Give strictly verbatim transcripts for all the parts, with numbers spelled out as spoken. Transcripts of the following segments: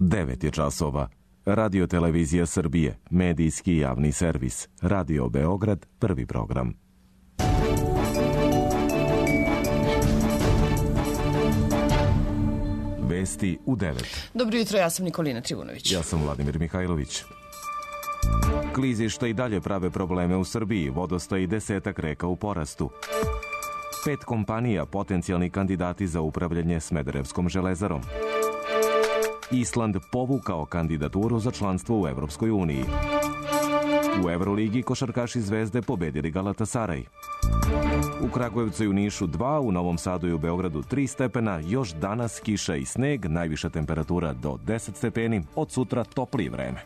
devet je časova. Radio Televizija Srbije, medijski javni servis. Radio Beograd, prvi program. Vesti u devet. Dobro jutro, ja sam Nikolina Trivunović. Ja sam Vladimir Mihajlović. Klizišta i dalje prave probleme u Srbiji, vodostaj i desetak reka u porastu. Pet kompanija potencijalni kandidati za upravljanje Smederevskom železarom. Island povukao kandidaturu za članstvo u Evropskoj uniji. U Evroligi košarkaši Zvezde pobedili Galatasaraj. U Kragujevcu i u Nišu dva, u Novom Sadu i u Beogradu tri stepena, još danas kiša i sneg, najviša temperatura do deset stepeni, od sutra toplije vreme.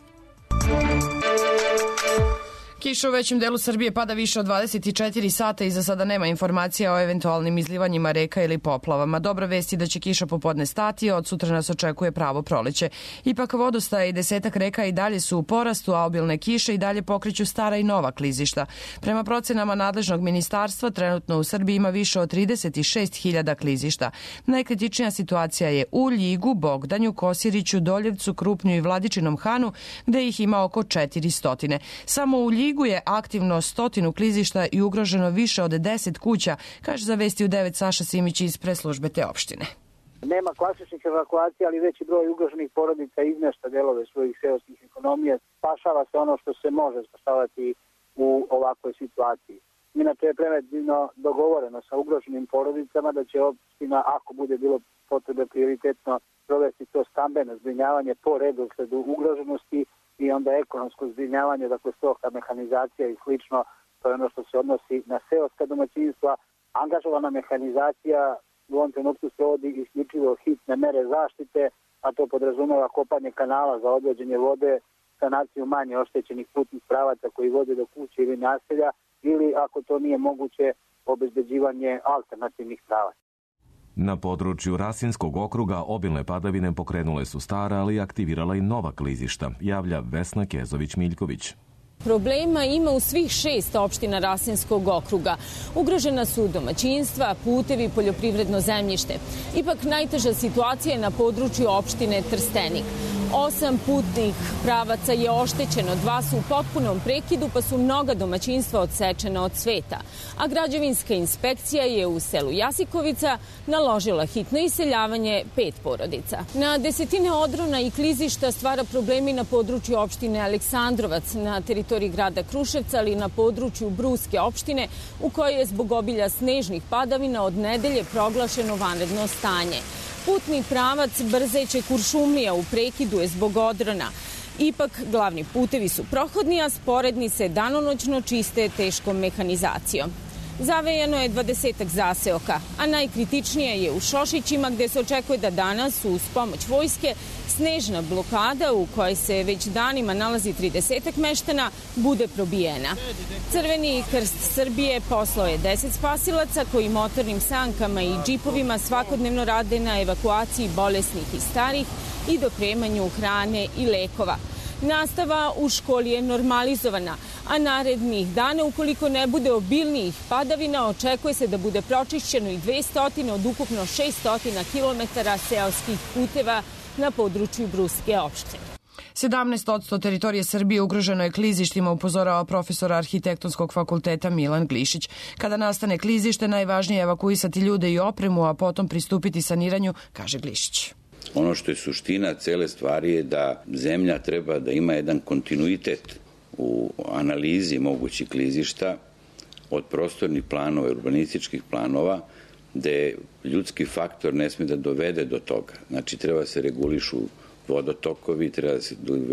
Kiša u većem delu Srbije pada više od dvadeset četiri sata i za sada nema informacija o eventualnim izlivanjima reka ili poplavama. Dobra vest je da će kiša popodne stati, od sutra nas očekuje pravo proleće. Ipak vodostaje i desetak reka i dalje su u porastu, a obilne kiše i dalje pokreću stara i nova klizišta. Prema procenama nadležnog ministarstva, trenutno u Srbiji ima više od trideset šest hiljada klizišta. Najkritičnija situacija je u Ljigu, Bogdanju, Kosiriću, Doljevcu, Krupnju i Vladičinom Hanu, gde ih ima oko četiristo. Samo u Ljigu Ljigu je aktivno stotinu klizišta i ugroženo više od deset kuća, kaže za Vesti u devet Saša Simić iz preslužbe te opštine. Nema klasičnih evakuacija, ali veći broj ugroženih porodica izmešta delove svojih seoskih ekonomija. Spašava se ono što se može spašavati u ovakvoj situaciji. Inače je preventivno dogovoreno sa ugroženim porodicama da će opština, ako bude bilo potrebe, prioritetno provesti to stambeno zbrinjavanje po redosledu ugroženosti i onda ekonomsko zbrinjavanje, dakle stoka, mehanizacija i slično, to je ono što se odnosi na seoska domaćinstva. Angažovana mehanizacija u ovom trenutku se vodi isključivo hitne mere zaštite, a to podrazumeva kopanje kanala za odvođenje vode, sanaciju manje oštećenih putnih pravaca koji vode do kuće ili naselja, ili ako to nije moguće, obezbeđivanje alternativnih pravaca. Na području Rasinskog okruga obilne padavine pokrenule su stara, ali aktivirala i nova klizišta, javlja Vesna Kezović-Miljković. Problema ima u svih šest opština Rasinskog okruga. Ugrožena su domaćinstva, putevi, poljoprivredno zemljište. Ipak najteža situacija je na području opštine Trstenik. Osam putnih pravaca je oštećeno, dva su u potpunom prekidu, pa su mnoga domaćinstva odsečena od sveta. A građevinska inspekcija je u selu Jasikovica naložila hitno iseljavanje pet porodica. Na desetine odrona i klizišta stvara problemi na području opštine Aleksandrovac, na teritoriji grada Kruševca, ali i na području Bruske opštine, u kojoj je zbog obilja snežnih padavina od nedelje proglašeno vanredno stanje. Putni pravac Brzeće Kuršumlija u prekidu je zbog odrona. Ipak, glavni putevi su prohodni, a sporedni se danonoćno čiste teškom mehanizacijom. Zavejano je dvadesetak zaseoka, a najkritičnije je u Šošićima, gde se očekuje da danas, uz pomoć vojske, snežna blokada u kojoj se već danima nalazi tridesetak meštana, bude probijena. Crveni krst Srbije poslao je deset spasilaca koji motornim sankama i džipovima svakodnevno rade na evakuaciji bolesnih i starih i dopremanju hrane i lekova. Nastava u školi je normalizovana, a narednih dana, ukoliko ne bude obilnijih padavina, očekuje se da bude pročišćeno i dvesta od ukupno šeststo kilometara seoskih puteva na području Bruske opštine. sedamnaest posto teritorije Srbije ugroženo je klizištima, upozorava profesor Arhitektonskog fakulteta Milan Glišić. Kada nastane klizište, najvažnije je evakuisati ljude i opremu, a potom pristupiti saniranju, kaže Glišić. Ono što je suština cele stvari je da zemlja treba da ima jedan kontinuitet u analizi mogućih klizišta od prostornih planova i urbanističkih planova, gde ljudski faktor ne sme da dovede do toga. Znači, treba se regulišu vodotokovi, treba da se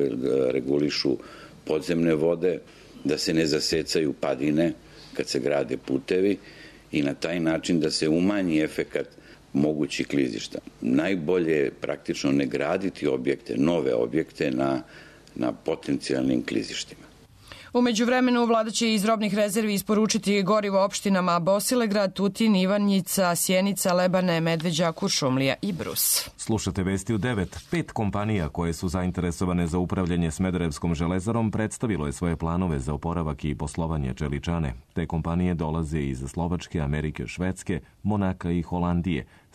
regulišu podzemne vode, da se ne zasecaju padine kad se grade putevi i na taj način da se umanji efekat mogućih klizišta. Najbolje je praktično ne graditi objekte, nove objekte na, na potencijalnim klizištima. U međuvremenu vlada će iz robnih rezervi isporučiti gorivo opštinama Bosilegrad, Tutin, Ivanjica, Sjenica, Lebane, Medveđa, Kuršumlija i Brus. Slušate Vesti u devet. Pet kompanija koje su zainteresovane za upravljanje Smederevskom železarom predstavilo je svoje planove za oporavak i poslovanje čeličane. Te kompanije dolaze iz Slovačke, Amerike, Švedske, Monaka i Holandije.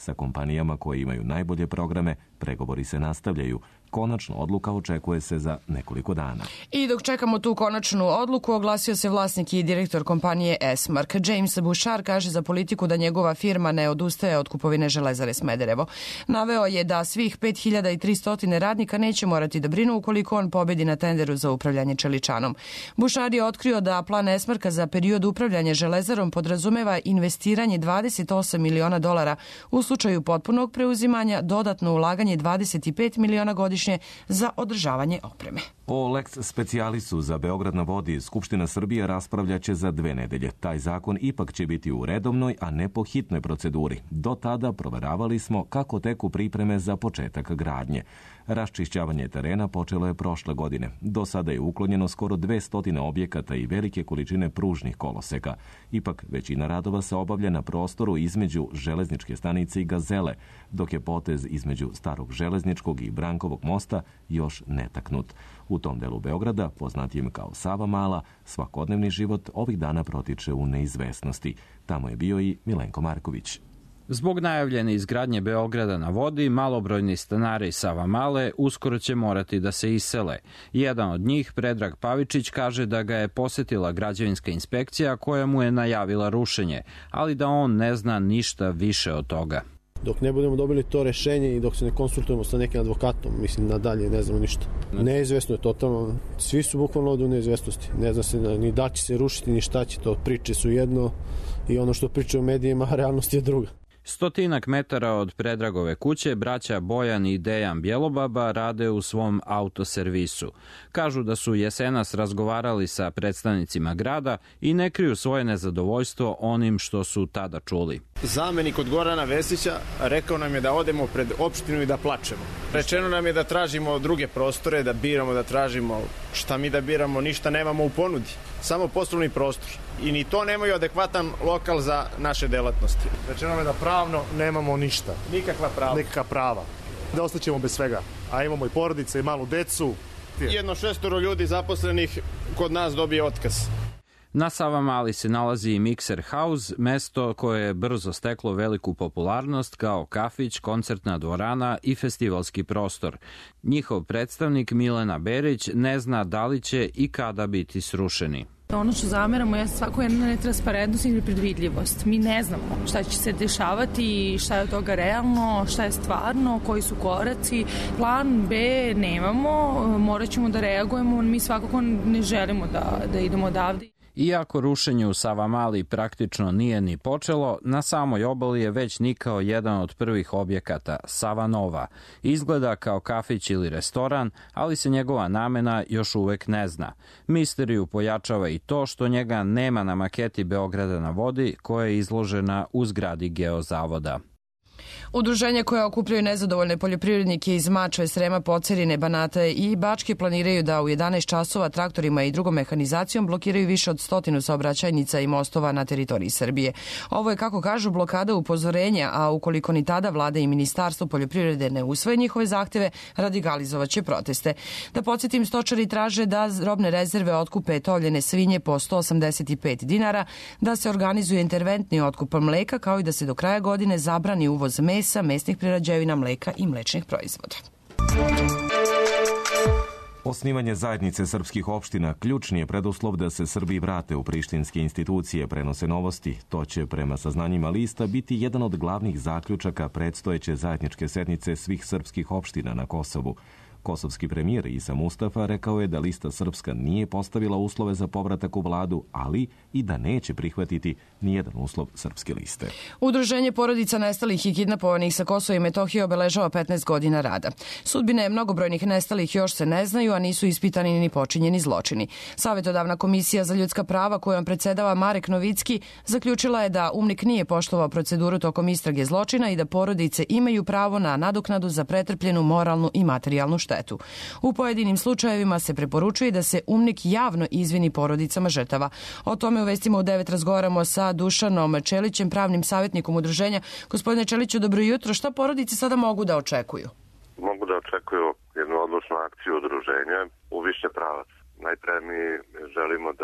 Sa kompanijama koje imaju najbolje programe, pregovori se nastavljaju. Konačna odluka očekuje se za nekoliko dana. I dok čekamo tu konačnu odluku, oglasio se vlasnik i direktor kompanije Esmark. James Bouchard kaže za Politiku da njegova firma ne odustaje od kupovine Železare Smederevo. Naveo je da svih pet hiljada tristo radnika neće morati da brinu ukoliko on pobedi na tenderu za upravljanje čeličanom. Bouchard je otkrio da plan Esmarka za period upravljanja Železarom podrazumeva investiranje dvadeset osam miliona dolara, u slučaju potpunog preuzimanja dodatno ulaganje dvadeset pet miliona godišnje za održavanje opreme. O lex specialisu za Beograd na vodi Skupština Srbije raspravljaće za dve nedelje. Taj zakon ipak će biti u redovnoj, a ne po hitnoj proceduri. Do tada proveravali smo kako teku pripreme za početak gradnje. Raščišćavanje terena počelo je prošle godine. Do sada je uklonjeno skoro dvesta objekata i velike količine pružnih koloseka. Ipak, većina radova se obavlja na prostoru između železničke stanice i Gazele, dok je potez između starog železničkog i Brankovog mosta još netaknut. U tom delu Beograda, poznatijem kao Savamala, svakodnevni život ovih dana protiče u neizvesnosti. Tamo je bio i Milenko Marković. Zbog najavljene izgradnje Beograda na vodi, malobrojni stanari Savamale uskoro će morati da se isele. Jedan od njih, Predrag Pavičić, kaže da ga je posetila građevinska inspekcija koja mu je najavila rušenje, ali da on ne zna ništa više od toga. Dok ne budemo dobili to rešenje i dok se ne konsultujemo sa nekim advokatom, mislim nadalje ne znamo ništa. Neizvesno je totalno, svi su bukvalno ovdje u neizvesnosti. Ne zna se ni da će se rušiti, ni šta će to. Priče su jedno i ono što pričaju u medijima, realnost je druga. Stotinak metara od Predragove kuće braća Bojan i Dejan Bjelobaba rade u svom autoservisu. Kažu da su jesenas razgovarali sa predstavnicima grada i ne kriju svoje nezadovoljstvo onim što su tada čuli. Zamenik od Gorana Vesića rekao nam je da odemo pred opštinu i da plačemo. Rečeno nam je da tražimo druge prostore, da biramo, da tražimo. Šta mi da biramo, ništa nemamo u ponudi. Samo poslovni prostor. I ni to nemaju adekvatan lokal za naše delatnosti. Rečeno nam je da pravno nemamo ništa. Nikakva prava. Nikakva prava. Da ostaćemo bez svega. A imamo i porodice i malu decu. Jedno šestoro ljudi zaposlenih kod nas dobije otkaz. Na Savamali se nalazi i Mixer House, mesto koje je brzo steklo veliku popularnost kao kafić, koncertna dvorana i festivalski prostor. Njihov predstavnik Milena Berić ne zna da li će i kada biti srušeni. Ono što zameramo je svako jedna netransparentnost i nepredvidljivost. Mi ne znamo šta će se dešavati, šta je od toga realno, šta je stvarno, koji su koraci. Plan B nemamo, morat ćemo da reagujemo, mi svakako ne želimo da, da idemo odavde. Iako rušenje u Savamali praktično nije ni počelo, na samoj obali je već nikao jedan od prvih objekata, Savanova. Izgleda kao kafić ili restoran, ali se njegova namena još uvek ne zna. Misteriju pojačava i to što njega nema na maketi Beograda na vodi, koja je izložena u zgradi Geozavoda. Udruženja koja okupljaju nezadovoljne poljoprivrednike iz Mačve, Srema, Pocerine, Banata i Bačke planiraju da u jedanaest časova traktorima i drugom mehanizacijom blokiraju više od stotinu saobraćajnica i mostova na teritoriji Srbije. Ovo je, kako kažu, blokada upozorenja, a ukoliko ni tada vlada i Ministarstvo poljoprivrede ne usvoje njihove zahteve, radikalizovaće proteste. Da podsjetim, stočari traže da robne rezerve otkupe tovljene svinje po sto osamdeset pet dinara, da se organizuje interventni otkup mleka, kao i da se do kraja godine zabrani uvoz mesa, mesnih prerađevina, mleka i mlečnih proizvoda. Osnivanje zajednice srpskih opština ključni je preduslov da se Srbi vrate u prištinske institucije, prenose Novosti. To će, prema saznanjima lista, biti jedan od glavnih zaključaka predstojeće zajedničke sednice svih srpskih opština na Kosovu. Kosovski premijer Isa Mustafa rekao je da lista srpska nije postavila uslove za povratak u vladu, ali i da neće prihvatiti nijedan uslov srpske liste. Udruženje porodica nestalih i kidnapovanih sa Kosova i Metohije obeležava petnaest godina rada. Sudbine mnogobrojnih nestalih još se ne znaju, a nisu ispitani ni počinjeni zločini. Savetodavna komisija za ljudska prava, kojom predsedava Marek Novicki, zaključila je da UMNIK nije poštovao proceduru tokom istrage zločina i da porodice imaju pravo na nadoknadu za pretrpljenu moralnu i materijalnu štetu. U pojedinim slučajevima se preporučuje da se UMNIK javno izvini porodicama žrtava. O tome u Vestima u devet razgovaramo sa Dušanom Čelićem, pravnim savjetnikom udruženja. Gospodine Čeliću, dobro jutro. Šta porodice sada mogu da očekuju? Mogu da očekuju jednu odlučnu akciju udruženja u više pravaca. Najpre mi želimo da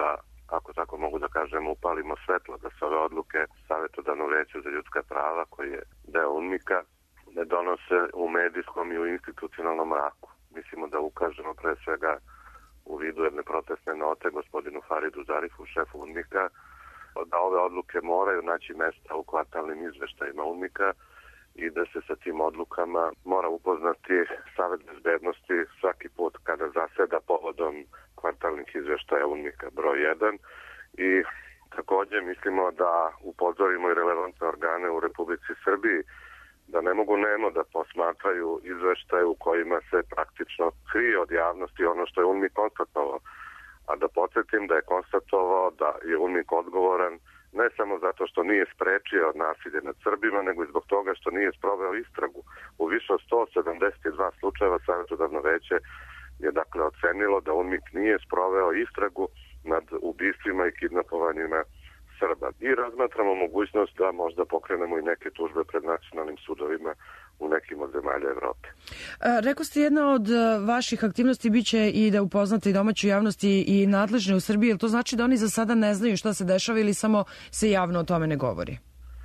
ako tako mogu da kažem, upalimo svetlo, da se ove odluke Savetodavnog veća za ljudska prava, koji je deo UNMIK-a, ne donose u medijskom i u institucionalnom mraku. Mislimo da ukažemo pre svega u vidu jedne protestne note gospodinu Faridu Zarifu, šefu UNMIK-a, da ove odluke moraju naći mesta u kvartalnim izveštajima UNMIK-a i da se sa tim odlukama mora upoznati Savet bezbednosti svaki put kada zaseda povodom kvartalnih izveštaja UNMIK-a broj jedan. I takođe mislimo da upozorimo i relevantne organe u Republici Srbiji da ne mogu nemo da posmatraju izveštaje u kojima se praktično krije od javnosti ono što je UNMIK konstatovao. A da podsjetim da je konstatovao da je UNMIK odgovoran ne samo zato što nije sprečio nasilje nad Srbima, nego i zbog toga što nije sproveo istragu. U više od sto sedamdeset dva slučajeva Savetodavno veće je dakle ocenilo da UNMIK nije sproveo istragu nad ubistvima i kidnapovanjima Srba. I razmatramo mogućnost da možda pokrenemo i neke tužbe pred nacionalnim sudovima u nekim od zemalja Evrope. Rekao ste, jedna od vaših aktivnosti biće i da upoznate i domaću javnost i nadležne u Srbiji. Jel to znači da oni za sada ne znaju šta se dešava ili samo se javno o tome ne govori?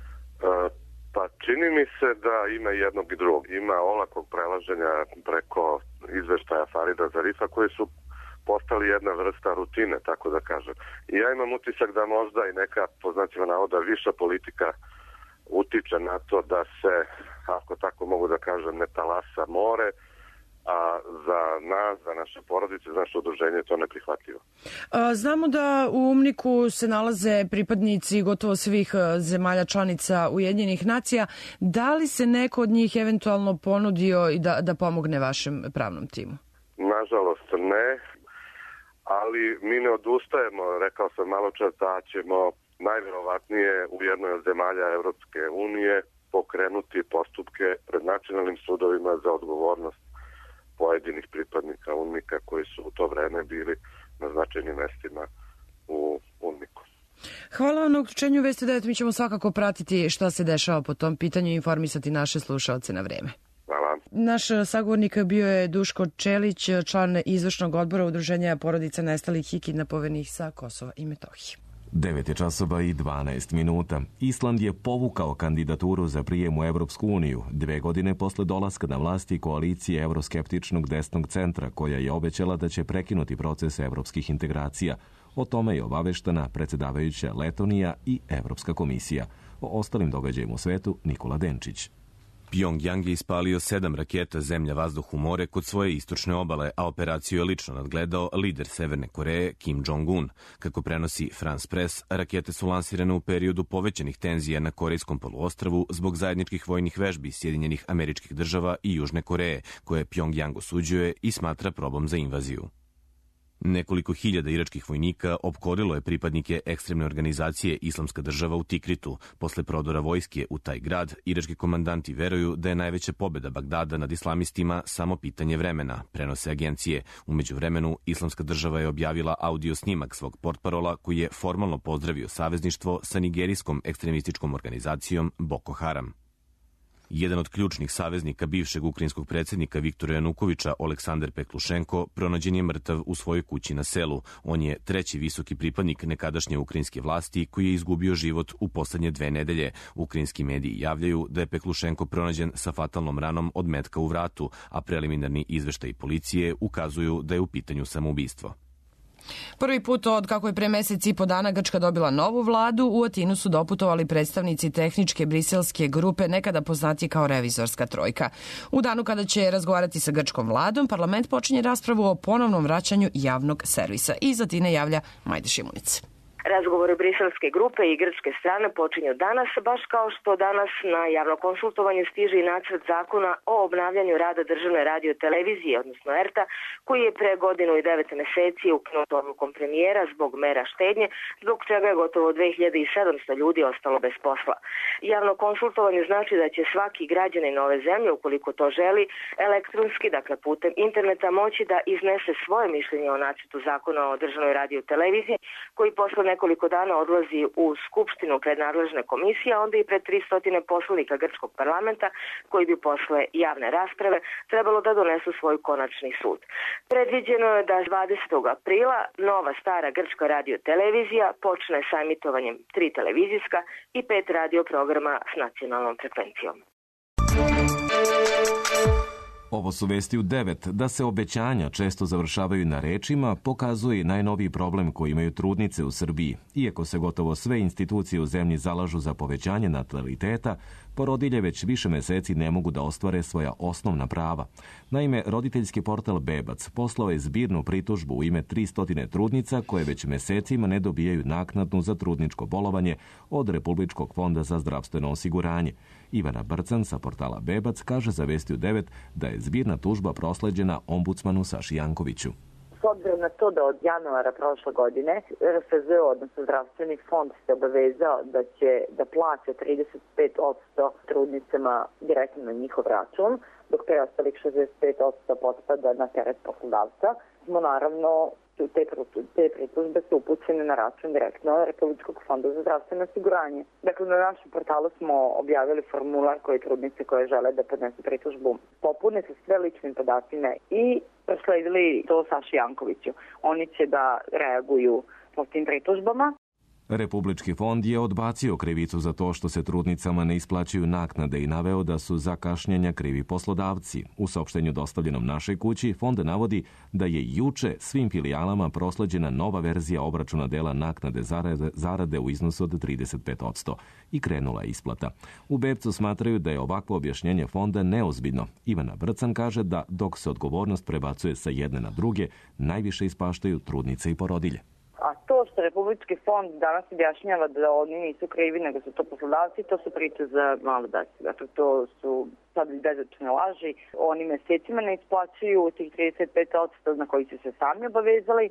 Pa čini mi se da ima jednog i drugog. Ima olakog prelaženja preko izveštaja Farida Zarifa koji su postali jedna vrsta rutine, tako da kažem. I ja imam utisak da možda i neka, po znacima navoda, viša politika utiče na to da se, ako tako mogu da kažem, ne talasa more, a za nas, za naše porodice, za naše udruženje je to neprihvatljivo. Znamo da u UNMIK-u se nalaze pripadnici gotovo svih zemalja članica Ujedinjenih nacija. Da li se neko od njih eventualno ponudio i da, da pomogne vašem pravnom timu? Nažalost ne, ali mi ne odustajemo, rekao sam malo čas da ćemo najvjerovatnije u jednoj od zemalja Evropske unije pokrenuti postupke pred nacionalnim sudovima za odgovornost pojedinih pripadnika UNMIK-a koji su u to vreme bili na značajnim mestima u UNMIK-u. Hvala vam na uključenju Vesti devet. Mi ćemo svakako pratiti šta se dešava po tom pitanju i informisati naše slušalce na vreme. Hvala. Naš sagovornik bio je Duško Čelić, član izvršnog odbora Udruženja porodica nestalih i kidnapovanih sa Kosova i Metohije. devet je časova i dvanaest minuta. Island je povukao kandidaturu za prijem u Evropsku uniju dve godine posle dolaska na vlasti koalicije evroskeptičnog desnog centra, koja je obećala da će prekinuti proces evropskih integracija. O tome je obaveštena predsedavajuća Letonija i Evropska komisija. O ostalim događajima u svetu Nikola Denčić. Pjongjang je ispalio sedam raketa zemlja, vazduh u more kod svoje istočne obale, a operaciju je lično nadgledao lider Severne Koreje Kim Jong-un. Kako prenosi France Press, rakete su lansirane u periodu povećanih tenzija na Korejskom poluostrvu zbog zajedničkih vojnih vežbi Sjedinjenih Američkih Država i Južne Koreje, koje Pjongjang osuđuje i smatra probom za invaziju. Nekoliko hiljada iračkih vojnika opkolilo je pripadnike ekstremne organizacije Islamska država u Tikritu. Posle prodora vojske u taj grad, irački komandanti veruju da je najveća pobeda Bagdada nad islamistima samo pitanje vremena, prenose agencije. Umeđu vremenu, Islamska država je objavila audio snimak svog portparola koji je formalno pozdravio savezništvo sa nigerijskom ekstremističkom organizacijom Boko Haram. Jedan od ključnih saveznika bivšeg ukrajinskog predsjednika Viktora Janukovića, Oleksandar Peklušenko, pronađen je mrtav u svojoj kući na selu. On je treći visoki pripadnik nekadašnje ukrajinske vlasti koji je izgubio život u poslednje dve nedelje. Ukrajinski mediji javljaju da je Peklušenko pronađen sa fatalnom ranom od metka u vratu, a preliminarni izveštaji policije ukazuju da je u pitanju samoubistvo. Prvi put od kako je pre mesec i po dana Grčka dobila novu vladu, u Atinu su doputovali predstavnici tehničke briselske grupe, nekada poznati kao revizorska trojka. U danu kada će razgovarati sa grčkom vladom, parlament počinje raspravu o ponovnom vraćanju javnog servisa. Iz Atine javlja Majda Šimunic. Razgovori briselske grupe i grčke strane počinju danas, baš kao što danas na javno konsultovanje stiže i nacrt zakona o obnavljanju rada državne radio televizije, odnosno er te a, koji je pre godinu i devet meseci ukinut odlukom premijera zbog mera štednje, zbog čega je gotovo dve hiljade sedamsto ljudi ostalo bez posla. Javno konsultovanje znači da će svaki građanin ove zemlje, ukoliko to želi, elektronski, dakle putem interneta, moći da iznese svoje mišljenje o nacrtu zakona o državnoj radio televiziji, koji posle nekoliko dana odlazi u Skupštinu pred nadležne komisije, a onda i pred tristo poslanika grčkog parlamenta, koji bi posle javne rasprave trebalo da donesu svoj konačni sud. Predviđeno je da dvadesetog aprila nova stara grčka radiotelevizija počne sa emitovanjem tri televizijska i pet radio programa s nacionalnom frekvencijom. Ovo su vesti u devet. Da se obećanja često završavaju na rečima, pokazuje i najnoviji problem koji imaju trudnice u Srbiji. Iako se gotovo sve institucije u zemlji zalažu za povećanje nataliteta, porodilje već više meseci ne mogu da ostvare svoja osnovna prava. Naime, roditeljski portal Bebac poslao je zbirnu pritužbu u ime tristo trudnica koje već mesecima ne dobijaju naknadu za trudničko bolovanje od Republičkog fonda za zdravstveno osiguranje. Ivana Brcan sa portala Bebac kaže za Vesti u devet da je zbirna tužba prosleđena ombudsmanu Saši Jankoviću. S obzirom na to da od januara prošle godine R F Z O, odnosno zdravstveni fond, se obavezao da će da plaća trideset pet posto trudnicama direktno na njihov račun, dok preostalih šezdeset pet posto potpada na teret poslodavca, smo naravno te, te pritužbe su upućene na račun direktno Republičkog fonda za zdravstveno osiguranje. Dakle, na našem portalu smo objavili formular koji trudnice koje žele da podnesu pritužbu popune sa sve ličnim podacima i prosledili to Saši Jankoviću. Oni će da reaguju po tim pritužbama. Republički fond je odbacio krivicu za to što se trudnicama ne isplaćuju naknade i naveo da su za kašnjenja krivi poslodavci. U saopštenju dostavljenom našoj kući, fond navodi da je juče svim filijalama prosleđena nova verzija obračuna dela naknade zarade, zarade u iznosu od trideset pet posto i krenula je isplata. U Bebcu smatraju da je ovakvo objašnjenje fonda neozbiljno. Ivana Brcan kaže da dok se odgovornost prebacuje sa jedne na druge, najviše ispaštaju trudnice i porodilje. A to što Republički fond danas objašnjava da oni nisu krivi, nego su to poslodavci, to su priče za malo daće. Dakle, to su sad bezočne laži. Oni mesecima ne isplaćuju tih trideset pet posto na koji su se sami obavezali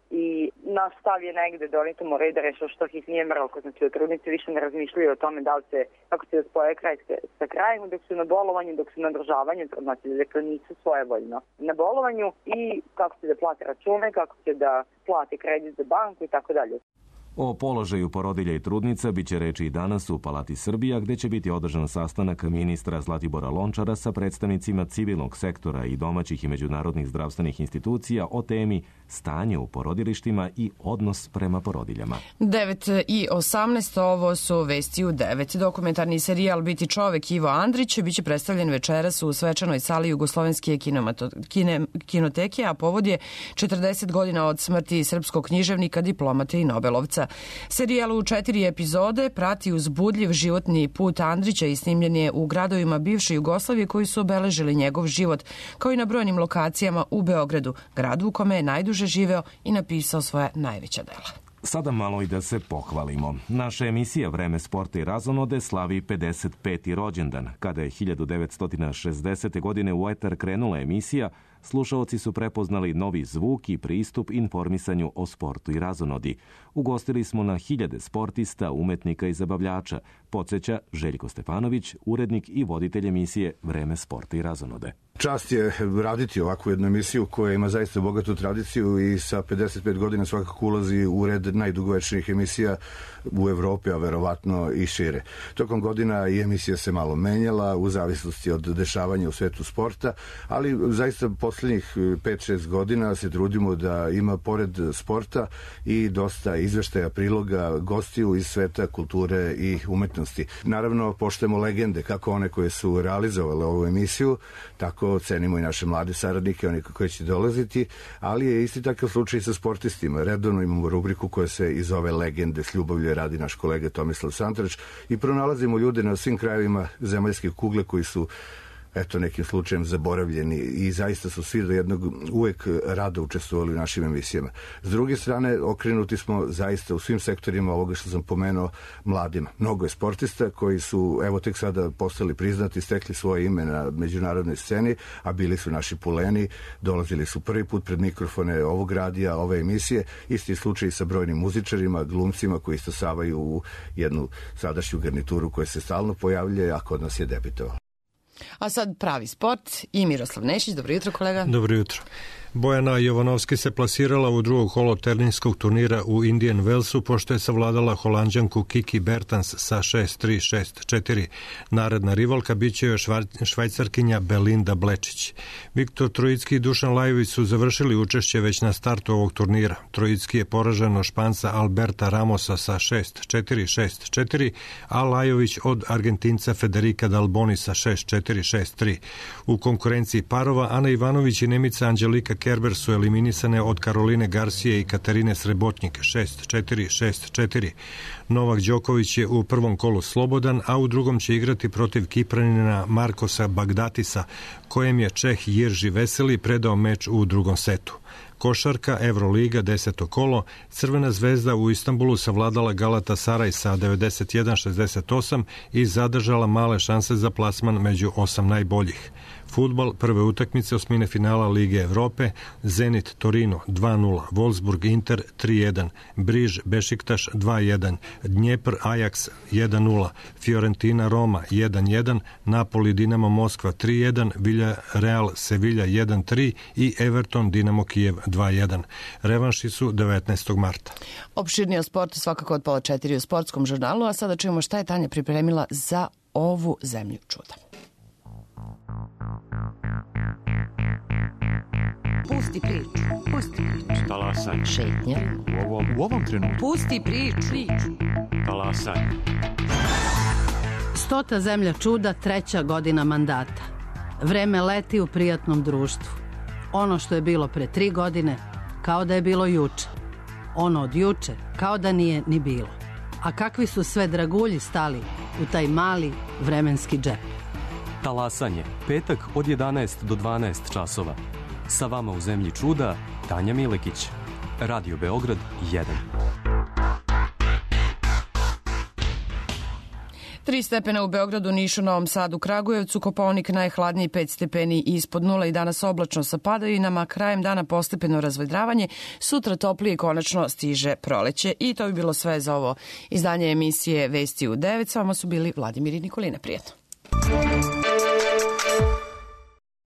i naš stav je negde da oni to moraju da rešu što hitnije mroko. Znači, da trudnice više ne razmišljaju o tome da li se, kako se da spoje kraj sa krajem, dok su na bolovanju, dok su na održavanju, znači da nisu svojevoljno na bolovanju i kako će da plate račune, kako će da plati kredit za banku i tako dalje. O položaju porodilja i trudnica biće reči i danas u Palati Srbija, gde će biti održan sastanak ministra Zlatibora Lončara sa predstavnicima civilnog sektora i domaćih i međunarodnih zdravstvenih institucija o temi stanje u porodilištima i odnos prema porodiljama. devet i osamnaest, ovo su Vesti u devet. Dokumentarni serijal Biti čovek Ivo Andrić biće predstavljen večeras u svečanoj sali Jugoslovenske kine, kinoteke, a povod je četrdeset godina od smrti srpskog književnika, diplomate i Nobelovca. Serijal u četiri epizode prati uzbudljiv životni put Andrića i snimljen je u gradovima bivše Jugoslavije koji su obeležili njegov život, kao i na brojnim lokacijama u Beogradu, gradu u kome je najduže živeo i napisao svoja najveća dela. Sada malo i da se pohvalimo. Naša emisija Vreme sporta i razonode slavi pedeset peti rođendan. Kada je hiljadu devetsto šezdesete. godine u etar krenula emisija, slušaoci su prepoznali novi zvuk i pristup informisanju o sportu i razonodi. Ugostili smo na hiljade sportista, umetnika i zabavljača, podsjeća Željko Stefanović, urednik i voditelj emisije Vreme sporta i razonode. Čast je raditi ovakvu jednu emisiju koja ima zaista bogatu tradiciju i sa pedeset pet godina svakako ulazi u red najdugovečnijih emisija u Evropi, a verovatno i šire. Tokom godina i emisija se malo menjala u zavisnosti od dešavanja u svetu sporta, ali zaista poslednjih pet šest godina se trudimo da ima pored sporta i dosta izveštaja, priloga, gostiju iz sveta kulture i umetnosti. Naravno, poštujemo legende, kako one koje su realizovale ovu emisiju, tako cenimo i naše mlade saradnike, oni koji će dolaziti, ali je isti takav slučaj sa sportistima. Redovno imamo rubriku koja se iz ove legende s ljubavlju radi naš kolega Tomislav Santrač i pronalazimo ljude na svim krajevima zemaljske kugle koji su eto nekim slučajem zaboravljeni i zaista su svi do jednog uvek rado učestvovali u našim emisijama. S druge strane, okrenuti smo zaista u svim sektorima ovoga što sam pomenuo mladima. Mnogo je sportista koji su evo tek sada postali priznati, stekli svoje ime na međunarodnoj sceni, a bili su naši puleni, dolazili su prvi put pred mikrofone ovog radija, ove emisije. Isti slučaj sa brojnim muzičarima, glumcima koji stasavaju u jednu sadašnju garnituru koja se stalno pojavljuje, a kod nas je debitovao. A sad pravi sport i Miroslav Nešić. Dobro jutro, kolega. Dobro jutro. Bojana Jovanovski se plasirala u drugo kolo tenisskog turnira u Indian Wellsu pošto je savladala Holanđanku Kiki Bertens sa šest tri šest četiri. Naredna rivalka biće još Švajcarkinja Belinda Blečić. Viktor Trojicki i Dušan Lajović su završili učešće već na startu ovog turnira. Trojicki je poražen od Španca Alberta Ramosa sa šest četiri šest četiri, a Lajović od Argentinca Federica Dalboni sa šest četiri šest tri. U konkurenciji parova Ana Ivanović i Nemica Anđelika Kerber su eliminisane od Karoline Garcije i Katarine Srebotnjik šest četiri šest četiri. Novak Đoković je u prvom kolu slobodan, a u drugom će igrati protiv Kipranina Markosa Bagdatisa, kojem je Čeh Jirži Veseli predao meč u drugom setu. Košarka, Evroliga, deseto kolo, Crvena zvezda u Istanbulu savladala Galatasaraj sa devedeset jedan šezdeset osam i zadržala male šanse za plasman među osam najboljih. Fudbal, prve utakmice osmine finala Lige Evrope, Zenit Torino dva nula, Wolfsburg Inter tri jedan, Briž Bešiktaš dva jedan, Dnjepr Ajax jedan nula, Fiorentina Roma jedan jedan, Napoli Dinamo Moskva tri jedan, Villarreal Sevilla jedan tri i Everton Dinamo Kijev dva jedan. Revanši su devetnaestog marta. Opširnije o sportu svakako od pola četiri u sportskom žurnalu, a sada čujemo šta je Tanja pripremila za ovu zemlju čuda. Pusti priču, pusti priču. Talasaj. Šetnja. U ovom, u ovom trenutku. Pusti priču. Talasaj. Stota zemlja čuda, treća godina mandata. Vreme leti u prijatnom društvu. Ono što je bilo pre tri godine, kao da je bilo juče. Ono od juče, kao da nije ni bilo. A kakvi su sve dragulji stali u taj mali vremenski džep. Talasanje, petak od jedanaest do dvanaest časova. Sa vama u zemlji čuda, Tanja Milekić. Radio Beograd jedan. Tri stepena u Beogradu, Nišu, Novom Sadu, Kragujevcu, Kopaonik najhladniji pet stepeni ispod nula i danas oblačno sa padavinama, krajem dana postepeno razvedravanje, sutra toplije konačno stiže proleće. I to bi bilo sve za ovo izdanje emisije Vesti u devet. S vama su bili Vladimir i Nikolina. Prijetno.